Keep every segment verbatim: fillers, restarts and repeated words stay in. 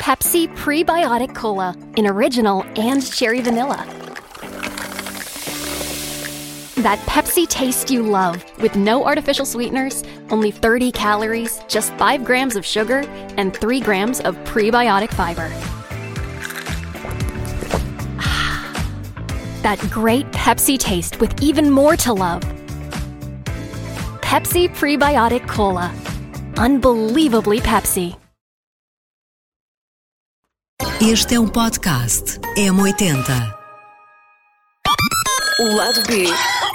Pepsi Prebiotic Cola in original and cherry vanilla. That Pepsi taste you love, with no artificial sweeteners, only thirty calories, just five grams of sugar, and three grams of prebiotic fiber. That great Pepsi taste with even more to love. Pepsi Prebiotic Cola. Unbelievably Pepsi. Este é um podcast M oitenta. O lado B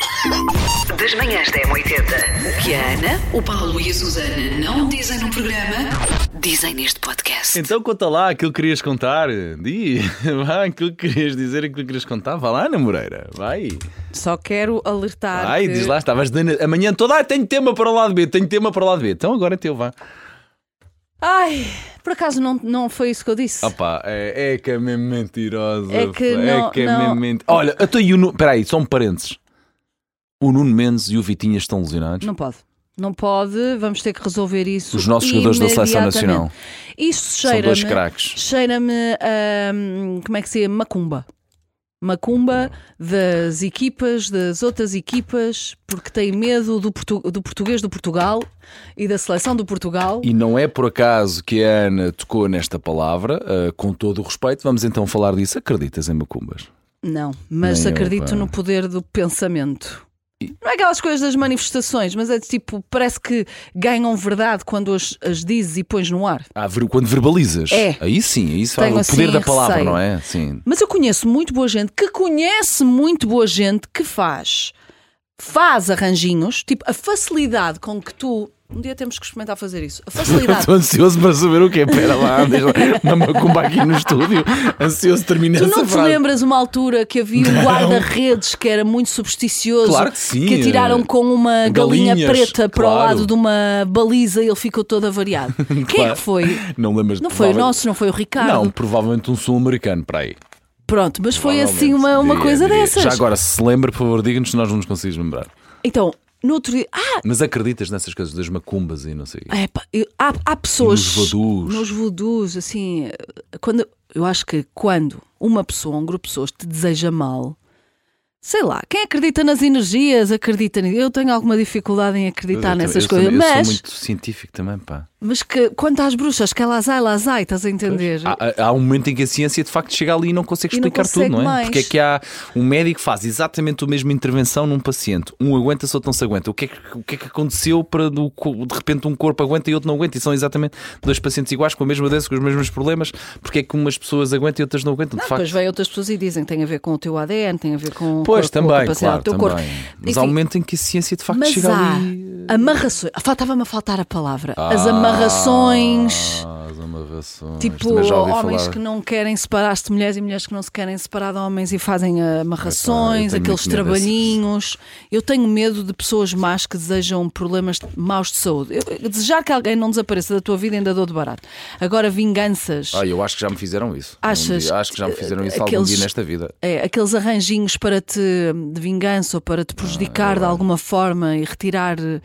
das manhãs da M oitenta. O que a Ana, o Paulo e a Susana não dizem no programa, dizem neste podcast. Então conta lá aquilo que querias contar. Diz, vai, aquilo que querias dizer, aquilo que querias contar. Vai lá, Ana Moreira, vai. Só quero alertar. Vai, que... diz lá, estavas dando amanhã toda. Ah, tenho tema para o lado B, tenho tema para o lado B. Então agora é teu, vá. Ai, por acaso não, não foi isso que eu disse. Opa, é, é que é mesmo mentirosa. É que pá, não- é que é não- mesmo ment... Olha, até o Nuno. Espera aí, só um parênteses. O Nuno Mendes e o Vitinha estão lesionados. Não pode. Não pode, vamos ter que resolver isso. Os nossos jogadores da Seleção imediatamente. Nacional. Isso São cheira-me. dois craques. Cheira-me a. Como é que se chama? Macumba. Macumba das equipas, das outras equipas, porque tem medo do, portu... do português do Portugal e da seleção do Portugal. E não é por acaso que a Ana tocou nesta palavra, uh, com todo o respeito. Vamos então falar disso. Acreditas em macumbas? Não, mas Nem eu, acredito pá. no poder do pensamento. Não é aquelas coisas das manifestações, mas é tipo, parece que ganham verdade quando as, as dizes e pões no ar. Ah, ver- quando verbalizas. É. Aí sim, aí se fala Tenho o poder assim da palavra, receio. não é? Sim. Mas eu conheço muito boa gente que conhece muito boa gente que faz faz arranjinhos, tipo a facilidade com que tu. Um dia temos que experimentar fazer isso. A facilidade. Estou ansioso para saber o que é. Espera lá, deixa lá. Uma macumba aqui no estúdio. Ansioso terminar Tu essa não te frase. lembras uma altura que havia um guarda-redes que era muito supersticioso, Claro que sim. que atiraram com uma galinha Galinhas, preta para o claro. lado de uma baliza e ele ficou todo avariado. Quem é Claro. que foi? Não lembras? Não foi o provável- nosso, não foi o Ricardo. Não, provavelmente um sul-americano, para aí. Pronto, mas foi Provavelmente. assim uma, uma Diria, coisa diria. dessas. Já agora, se lembra, por favor, diga-nos se nós não nos conseguimos lembrar. Então, no outro dia. Ah, Mas acreditas nessas coisas das macumbas e não sei. epá, eu- há, há pessoas. E nos vodus. Nos vodus, assim. Quando, eu acho que quando uma pessoa, um grupo de pessoas te deseja mal. Sei lá, quem acredita nas energias, acredita nisso. Eu tenho alguma dificuldade em acreditar Eu nessas também- eu coisas. também- Eu Mas, sou muito científico também, pá. mas que quanto às bruxas, que elas ai, elas ai, estás a entender? Há, há- há um momento em que a ciência de facto chega ali e não consegue E não explicar consegue tudo, não é? mais. Porque é que há um médico que faz exatamente a mesma intervenção num paciente. Um aguenta-se, outro não se aguenta. O que é que, o que, é que aconteceu para do, de repente um corpo aguenta e outro não aguenta? E são exatamente dois pacientes iguais, com a mesma doença, com os mesmos problemas. Porque é que umas pessoas aguentam e outras não aguentam? De Não, facto. depois vem outras pessoas e dizem que tem a ver com o teu A D N, tem a ver com, Pois, com, com a também, capacidade claro, do teu também. corpo. Mas há um Enfim, momento em que a ciência de facto mas chega há ali. amarrações. Faltava-me a faltar a palavra. As Ah, amarrações. As amarrações. Tipo, Também já ouvi homens falar. que não querem separar-se de mulheres e mulheres que não se querem separar de homens e fazem amarrações, Epá, eu tenho aqueles muito medo trabalhinhos. Eu tenho medo de pessoas más que desejam problemas maus de saúde. Eu- desejar que alguém não desapareça da tua vida ainda dou de barato. Agora, vinganças. Ah, eu acho que já me fizeram isso. Achas? Um dia- acho que já me fizeram isso Aqueles- algum dia nesta vida. É, aqueles arranjinhos para te de vingança ou para te prejudicar de alguma forma e retirar eh,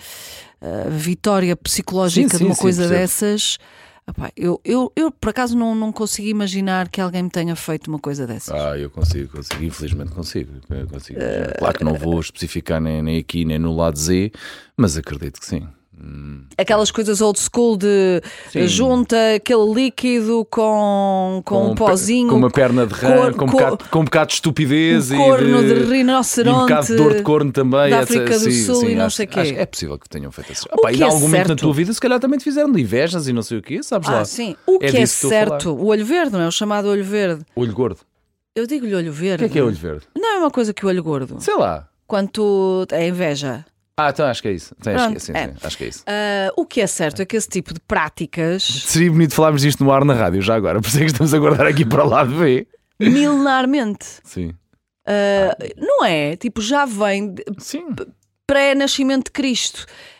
a vitória psicológica Sim, de uma sim, sim, coisa percebo. dessas. Epá, eu, eu, eu por acaso não, não consigo imaginar que alguém me tenha feito uma coisa dessas. Ah, eu consigo, consigo, infelizmente consigo. Eu consigo. Claro que não vou especificar nem, nem aqui nem no lado Z, mas acredito que sim. Aquelas coisas old school de Sim. junta aquele líquido com, com, um pe- pozinho, com uma perna de rã, cor- com, um cor- bocado, com um bocado de estupidez um e corno de, de rinoceronte e um bocado de dor de corno também. da etcétera. África do Sim, Sul sim, e não acho- sei quê. acho- É possível que tenham feito assim. O Opa, e que em é algum momento na certo- tua vida, se calhar também te fizeram de invejas e não sei o quê, sabes lá. Ah, sim. O que é, disso que estou a certo, falar. o olho verde, não é? O chamado olho verde. Olho gordo. Eu digo-lhe olho O verde. que é que é olho verde? Não é uma coisa que o olho gordo. Sei lá. Quando tu é inveja. Ah, então acho que é isso. Então, acho, que, Pronto, sim, é. sim, acho que é isso. Ah, o que é certo é que esse tipo de práticas, Seria bonito falarmos disto no ar na rádio já agora, por isso é que estamos a guardar aqui para o lado B. milenarmente, Sim. ah, não é? Tipo, já vem de- Sim. pré-nascimento de Cristo.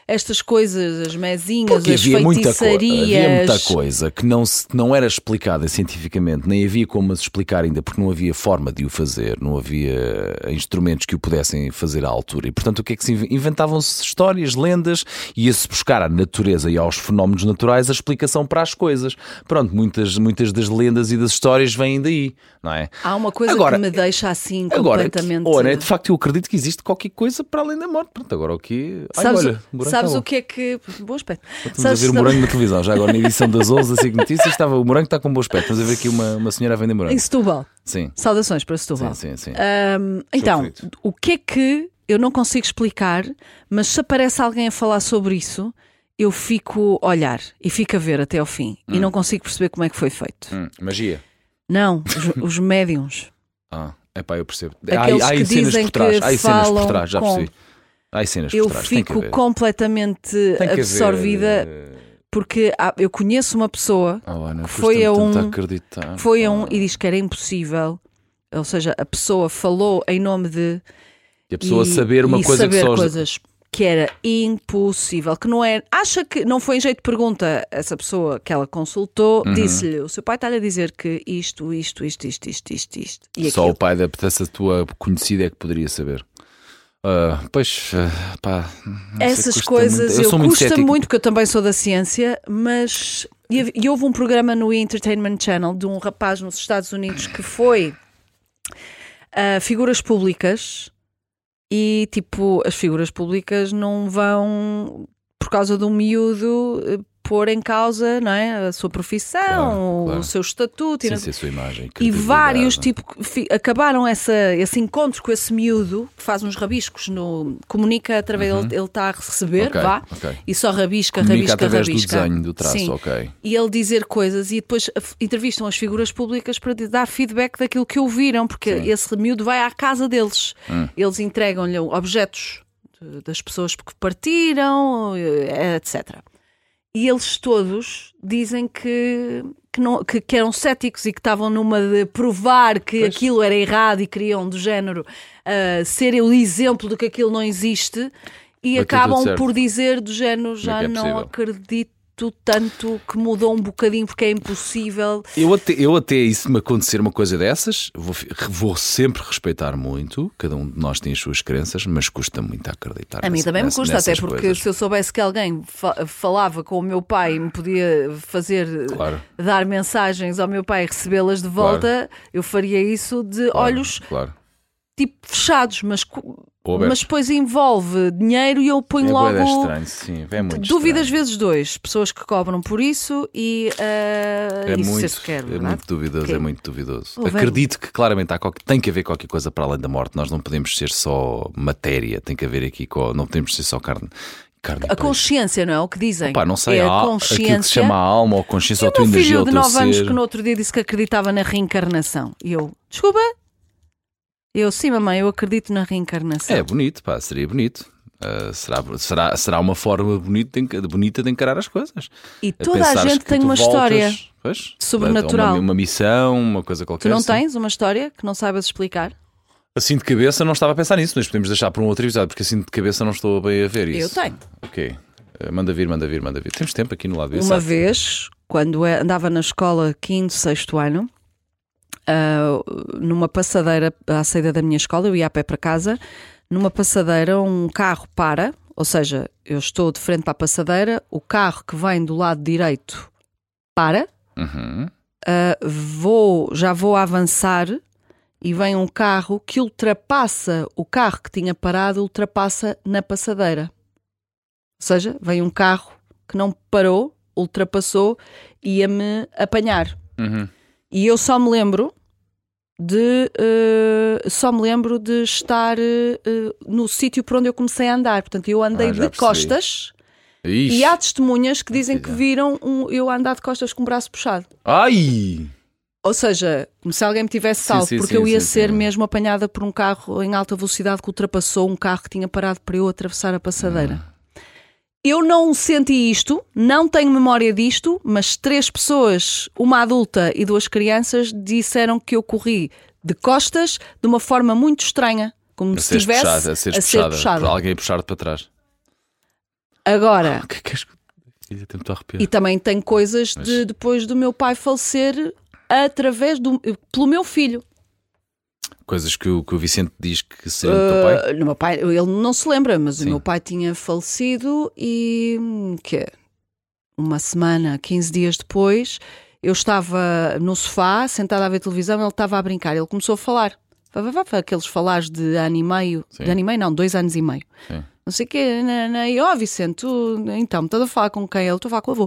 estas coisas, as mesinhas, Porque as havia muita, co feitiçarias. havia muita coisa que não, se, não era explicada cientificamente, nem havia como se explicar ainda, porque não havia forma de o fazer, não havia instrumentos que o pudessem fazer à altura. E portanto, o que é que se inventavam-se histórias, lendas, e ia-se buscar à natureza e aos fenómenos naturais a explicação para as coisas. Pronto, muitas, muitas das lendas e das histórias vêm daí, não é? Há uma coisa Agora, que me deixa assim agora, completamente. Olha, de facto, eu acredito que existe qualquer coisa para além da morte. Pronto, agora o que. Sabes, olha, o sabes tá o que é que. Bom aspecto. Estamos a ver o morango na televisão, já agora na edição das onze, assim que notícias, estava, o morango está com bom aspecto. Estamos a ver aqui uma, uma senhora a vender morango. Em Setúbal. Sim. Saudações para Setúbal. Sim, sim, sim. Um, então, frito. o que é que eu não consigo explicar, mas se aparece alguém a falar sobre isso, eu fico a olhar e fico a ver até ao fim Hum. e não consigo perceber como é que foi feito. Hum, magia. Não, os, os médiums. Ah, é pá, eu percebo. Aqueles há, há que cenas dizem por trás, que há cenas por falam trás, já com- percebi. Há cenas Eu por trás. Tem que fico haver. completamente Tem que absorvida haver. porque há- eu conheço uma pessoa Oh, Ana, que foi a custa-me tanto um- acreditar. foi a um pá. e diz que era impossível. Ou seja, a pessoa falou em nome de E a pessoa e, saber uma e coisa saber que só os- coisas que era impossível, que não é. Acha que não foi em jeito de pergunta. Essa pessoa que ela consultou Uhum. disse-lhe: o seu pai está-lhe a dizer que isto, isto, isto, isto, isto, isto, isto e Só aquilo. o pai da dessa tua conhecida é que poderia saber. Ah, pois, ah, pá, não sei, Essas custa coisas muito. eu, sou muito custa cético. muito, porque eu também sou da ciência, mas e, hav- e houve um programa no Entertainment Channel de um rapaz nos Estados Unidos que foi a figuras públicas e tipo as figuras públicas não vão por causa de um miúdo eh, pôr em causa, não é, a sua profissão, Claro, claro. o seu estatuto e Sim, não- sim, a sua imagem. e credibilidade. vários tipo, fi- acabaram essa, esse encontro com esse miúdo que faz uns rabiscos, no, comunica através ele, ele está a receber, Ok, vá, ok. e só rabisca, Comunica rabisca, através rabisca. do desenho, do traço, Sim. ok. E ele dizer coisas e depois a- entrevistam as figuras públicas para di- dar feedback daquilo que ouviram, porque Sim. esse miúdo vai à casa deles. Hum. Eles entregam-lhe objetos de- das pessoas que partiram, eh, etcétera. E eles todos dizem que, que, não, que, que eram céticos e que estavam numa de provar que Pois. aquilo era errado e queriam, do género, ah, ser o exemplo de que aquilo não existe e Bateu acabam tudo certo. por dizer, do género, é já que é não possível? acredito tanto que mudou um bocadinho porque é impossível. Eu até, eu até isso me acontecer uma coisa dessas, vou, fi- vou sempre respeitar muito. Cada um de nós tem as suas crenças, mas custa muito a acreditar. A mim nessa- também me nessa- custa, até nessas porque coisas. se eu soubesse que alguém fa- falava com o meu pai e me podia fazer Claro. dar mensagens ao meu pai e recebê-las de volta, eu faria isso de Claro, olhos claro. tipo fechados, mas, co- Ou abertos. mas depois envolve dinheiro e eu ponho É logo. bué estranho, sim, é muito Dúvidas estranho. vezes dois, pessoas que cobram por isso e uh, É isso muito, se quer, é verdade? muito duvidoso, Ok. é muito duvidoso. Oh, velho. Acredito que claramente há qualquer, tem que haver qualquer coisa para além da morte. Nós não podemos ser só matéria, tem que haver aqui, co- não podemos ser só carne. carne e A peixe. consciência, não é o que dizem? Pá, não sei, é há a aquilo que se consciência. chama a alma ou consciência E ou o a tua meu energia filho ou o de teu nove anos ser. que no outro dia disse que acreditava na reencarnação. E eu, desculpa? Eu, sim, mamãe, eu acredito na reencarnação. É bonito, pá, seria bonito. Ah, será, será, será uma forma bonita de, enca- bonita de encarar as coisas. E É toda a pensares gente que tem tu uma voltas, história. pois, sobrenatural. Uma, uma missão, uma coisa qualquer. Tu não assim. tens uma história que não saibas explicar? Assim de cabeça não estava a pensar nisso, mas podemos deixar para um outro episódio, porque assim de cabeça não estou bem a ver isso. Eu tenho. Ok. Ah, manda vir, manda vir, manda vir. Temos tempo aqui no lado B. Uma vez, quando eu andava na escola quinto, sexto ano, ah, numa passadeira à saída da minha escola, eu ia a pé para casa, numa passadeira um carro para, ou seja, eu estou de frente para a passadeira, o carro que vem do lado direito para, Uhum. ah, vou, já vou a avançar e vem um carro que ultrapassa o carro que tinha parado, ultrapassa na passadeira. Ou seja, vem um carro que não parou, ultrapassou e ia-me apanhar. Uhum. E eu só me lembro de eh, só me lembro de estar eh, eh, no sítio por onde eu comecei a andar. Portanto, eu andei Ah, já de percebi. costas Ixi. e há testemunhas que dizem filha. que viram um, eu andar de costas com o braço puxado. Ai! Ou seja, como se alguém me tivesse salvo, sim, porque sim, eu ia sim, ser sim. mesmo apanhada por um carro em alta velocidade que ultrapassou um carro que tinha parado para eu atravessar a passadeira. Eu não senti isto, não tenho memória disto, mas três pessoas, uma adulta e duas crianças, disseram que eu corri de costas de uma forma muito estranha, como A se seres estivesse puxada, a seres a ser puxada, puxada. por alguém a puxar-te para trás. Agora, O que é que és? Filha, tem-me a arrepiar. e também tem coisas Mas- de depois do meu pai falecer através do pelo meu filho. Coisas que o, que o Vicente diz que seria do teu pai. Uh, no meu pai, ele não se lembra, mas Sim. o meu pai tinha falecido e hum, que é, uma semana, quinze dias depois, eu estava no sofá, sentada a ver televisão, ele estava a brincar, ele começou a falar. Vá, vá, vá, vá, aqueles falares de ano e meio, Sim. de ano e meio, não, dois anos e meio. Sim. Não sei o quê, na, na, e ó, Vicente, tu, então, estás a falar com quem? Ele, estou a falar com o avô.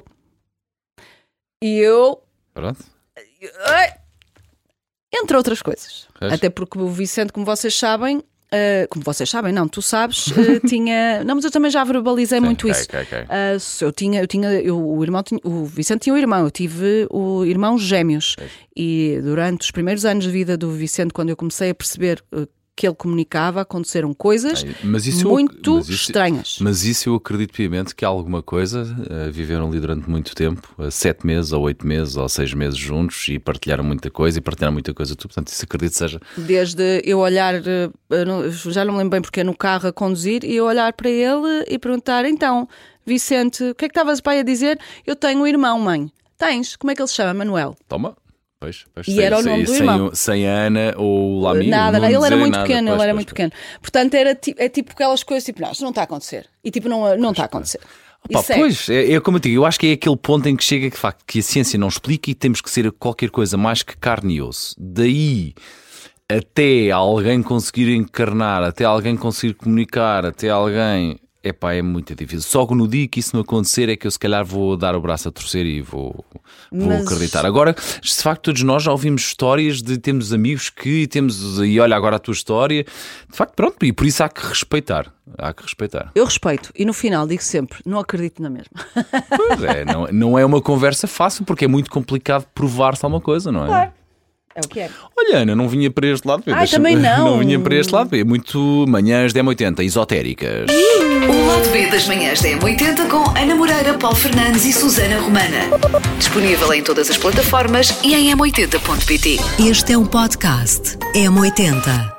E eu, Pronto. ai, entre outras coisas. Pois. Até porque o Vicente, como vocês sabem, uh, como vocês sabem, não, tu sabes, uh, tinha. Não, mas eu também já verbalizei Sim, muito ok, isso. ok, ok. Uh, se eu tinha, eu tinha, eu, o irmão, tinha, o Vicente tinha um irmão, eu tive o irmão gêmeos. Pois. E durante os primeiros anos de vida do Vicente, quando eu comecei a perceber uh, que ele comunicava, aconteceram coisas Ai, mas isso eu- muito mas isso- estranhas. Mas isso eu acredito piamente que há alguma coisa. Uh, viveram ali durante muito tempo, uh, sete meses, ou oito meses, ou seis meses juntos, e partilharam muita coisa, e partilharam muita coisa tu. Portanto, isso acredito que seja. Desde eu olhar, eh, eu não- já não me lembro bem porque é no carro a conduzir, e eu olhar para ele e perguntar: então, Vicente, o que é que estavas pai a dizer? Eu tenho um irmão, mãe. Tens? Como é que ele se chama? Manuel. Toma. Pois, pois, E sem, era o sem- nome do sem, irmão. o- sem a Ana ou o Lami. Nada, não nada. Ele era dizerem muito nada. pequeno, Pois, ele era pois, muito pois. pequeno. Portanto, era, ti- é tipo aquelas coisas tipo, não, isto não está a acontecer. E tipo, não, não está a acontecer. Pá, E segue. pois, é, é como eu digo, eu acho que é aquele ponto em que chega que, de facto, que a ciência não explica e temos que ser qualquer coisa mais que carne e osso. Daí até alguém conseguir encarnar, até alguém conseguir comunicar, até alguém. Epá, é muito difícil. Só que no dia que isso não acontecer é que eu se calhar vou dar o braço a torcer e vou, vou Mas- acreditar. Agora, de facto, todos nós já ouvimos histórias de temos amigos que temos, e olha agora a tua história. De facto, pronto, e por isso há que respeitar. Há que respeitar. Eu respeito. E no final digo sempre: não acredito na mesma. Pois é, não, não é uma conversa fácil porque é muito complicado provar-se alguma coisa, não é? Claro. É o que é. Olha, Ana, não vinha para este lado. Ai, Deixa-me- também não. Não vinha para este lado. É muito manhãs da M oitenta, esotéricas. O lado B das manhãs da M oitenta com Ana Moreira, Paulo Fernandes e Susana Romana. Disponível em todas as plataformas e em m oitenta ponto pt. Este é um podcast M oitenta.